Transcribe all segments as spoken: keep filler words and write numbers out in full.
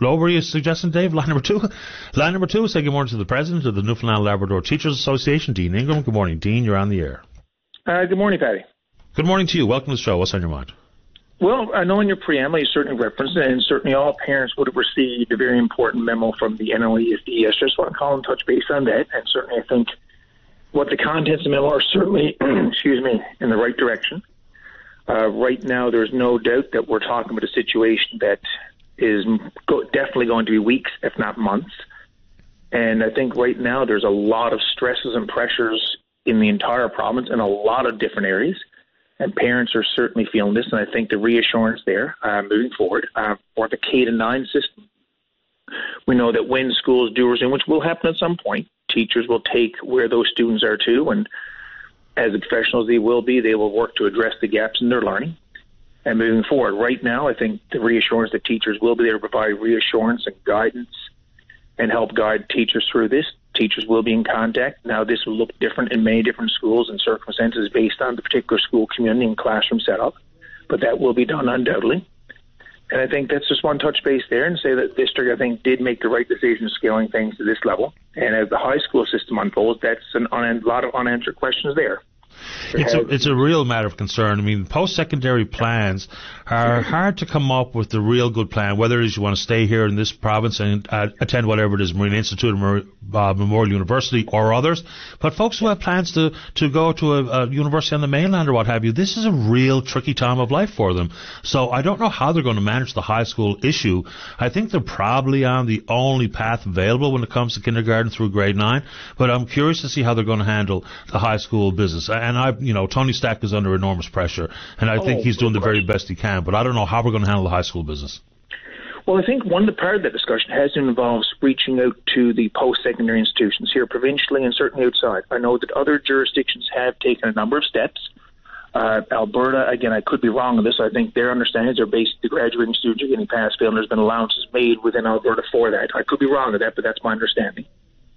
low were you suggesting, Dave? Line number two? Line number two, say good morning to the President of the Newfoundland Labrador Teachers Association, Dean Ingram. Good morning, Dean. You're on the air. Uh, good morning, Patty. Good morning to you. Welcome to the show. What's on your mind? Well, I know in your preamble you certainly referenced it, and certainly all parents would have received a very important memo from the N L E S D yesterday. Just want to call and touch base on that, and certainly I think what the contents of the memo are certainly, excuse me, in the right direction. Uh, right now, there's no doubt that we're talking about a situation that is go- definitely going to be weeks, if not months. And I think right now there's a lot of stresses and pressures in the entire province in a lot of different areas. And parents are certainly feeling this, and I think the reassurance there uh, moving forward uh, for the K to nine system. We know that when schools do resume, which will happen at some point, teachers will take where those students are to, and as the professionals they will be, they will work to address the gaps in their learning. And moving forward, right now, I think the reassurance that teachers will be there to provide reassurance and guidance and help guide teachers through this. Teachers will be in contact. Now, this will look different in many different schools and circumstances based on the particular school community and classroom setup, but that will be done undoubtedly. And I think that's just one touch base there and say that district, I think, did make the right decision scaling things to this level. And as the high school system unfolds, that's an un- a lot of unanswered questions there. It's a, it's a real matter of concern. I mean, post-secondary plans are hard to come up with the real good plan, whether it is you want to stay here in this province and uh, attend whatever it is, Marine Institute, Mar- uh, Memorial University, or others. But folks who have plans to, to go to a, a university on the mainland or what have you, this is a real tricky time of life for them. So I don't know how they're going to manage the high school issue. I think they're probably on the only path available when it comes to kindergarten through grade nine. But I'm curious to see how they're going to handle the high school business. And I, you know, Tony Stack is under enormous pressure, and I think oh, he's doing the very best he can. But I don't know how we're going to handle the high school business. Well, I think one of the part of that discussion has involves reaching out to the post-secondary institutions here provincially and certainly outside. I know that other jurisdictions have taken a number of steps. Uh, Alberta, again, I could be wrong on this. I think their understanding is they're basically graduating students are getting pass-fail, and there's been allowances made within Alberta for that. I could be wrong on that, but that's my understanding.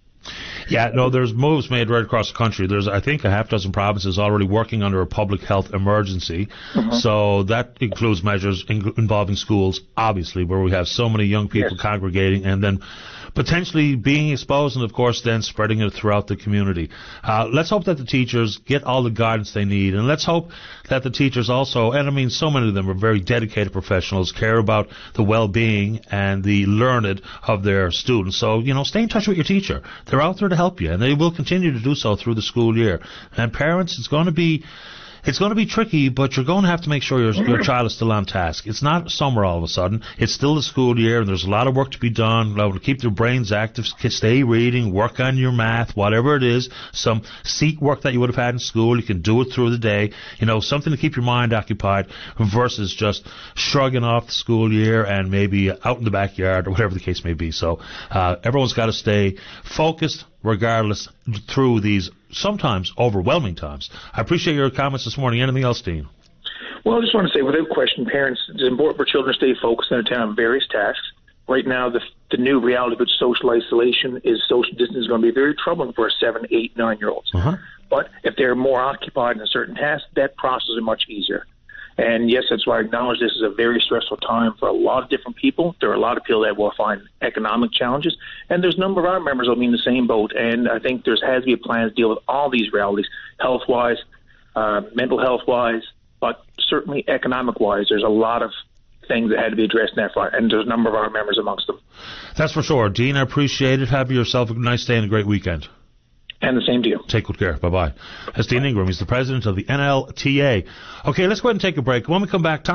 Yeah, no, there's moves made right across the country. There's, I think, a half dozen provinces already working under a public health emergency. Mm-hmm. So that includes measures in, involving schools, obviously, where we have so many young people yes. congregating and then potentially being exposed and, of course, then spreading it throughout the community. Uh, let's hope that the teachers get all the guidance they need, and let's hope that the teachers also, and I mean so many of them are very dedicated professionals, care about the well-being and the learned of their students. So, you know, stay in touch with your teacher. They're out there to help you, and they will continue to do so through the school year. And parents, it's going to be It's going to be tricky, but you're going to have to make sure your, your child is still on task. It's not summer all of a sudden. It's still the school year, and there's a lot of work to be done. To keep their brains active, stay reading, work on your math, whatever it is. Some seat work that you would have had in school, you can do it through the day. You know, something to keep your mind occupied versus just shrugging off the school year and maybe out in the backyard or whatever the case may be. So uh, everyone's got to stay focused regardless through these sometimes overwhelming times. I appreciate your comments this morning. Anything else, Dean? Well, I just want to say, without question, parents, it's important for children to stay focused and attend on various tasks. Right now, the the new reality of social isolation is social distance is going to be very troubling for seven, eight, nine-year-olds. Uh-huh. But if they're more occupied in a certain task, that process is much easier. And yes, that's why I acknowledge this is a very stressful time for a lot of different people. There are a lot of people that will find economic challenges, and there's a number of our members that will be in the same boat. And I think there has to be a plan to deal with all these realities, health-wise, uh, mental health-wise, but certainly economic-wise. There's a lot of things that had to be addressed in that front, and there's a number of our members amongst them. That's for sure. Dean, I appreciate it. Have yourself a nice day and a great weekend. And the same to you. Take good care. Bye-bye. That's Dean Ingram. He's the president of the N L T A. Okay, let's go ahead and take a break. When we come back, Tom